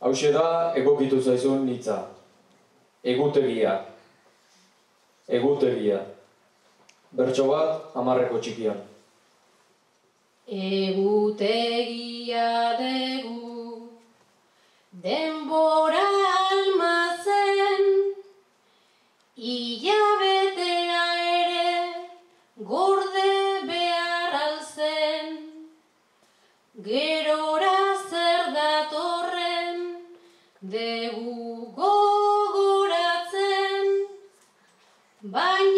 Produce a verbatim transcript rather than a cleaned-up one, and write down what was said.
Hauxe da egokitu zaizun hitza. Egutegia. Egutegia. Bertso bat hamarreko txikian. Egutegia degu, denbora almazen, hilabetea ere gorde behar alzen, gerora zer datorren degu gogoratzen, baina